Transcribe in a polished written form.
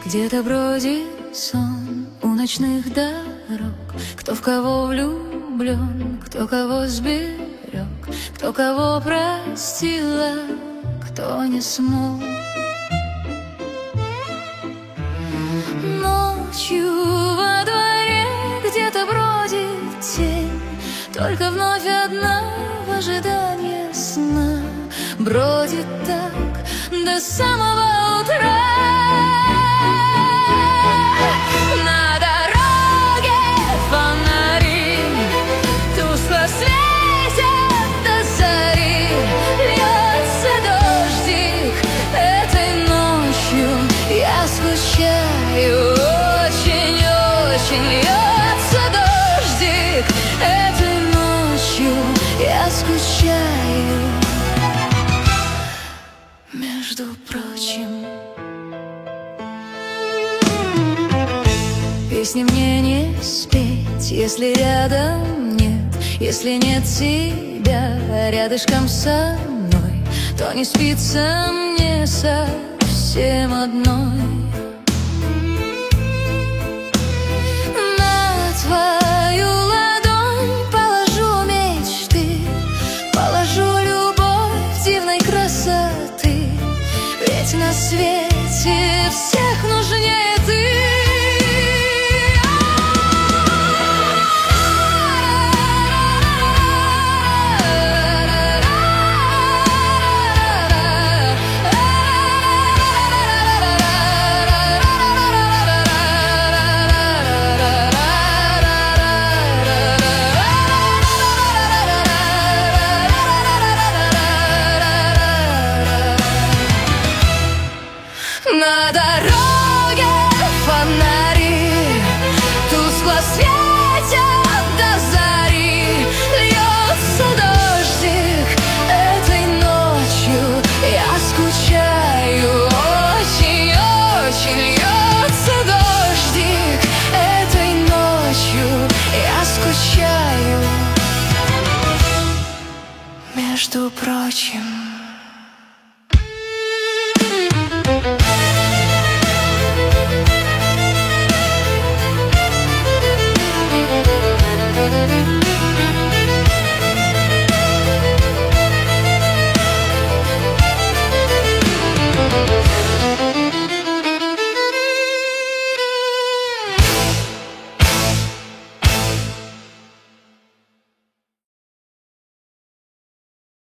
Где-то бродит сон у ночных дорог. Кто в кого влюблен, кто кого сберег, кто кого простил, а кто не смог. Ночью во дворе где-то бродит тень, только вновь одна в ожидании сна. Бродит так до самого утра. На дороге фонари тускло светят до зари. Льется дождик этой ночью, я скучаю очень-очень. Льется дождик этой ночью, я скучаю. Между прочим, песни мне не спеть, если рядом нет, если нет тебя рядышком со мной, то не спится мне совсем одной. На твою ладонь положу мечты, положу любовь дивной красоты, ведь на свете всех нужнее ты. На дороге фонари тускло светят до зари. Льется дождик этой ночью, я скучаю очень-очень. Льется дождик этой ночью, я скучаю. Между прочим,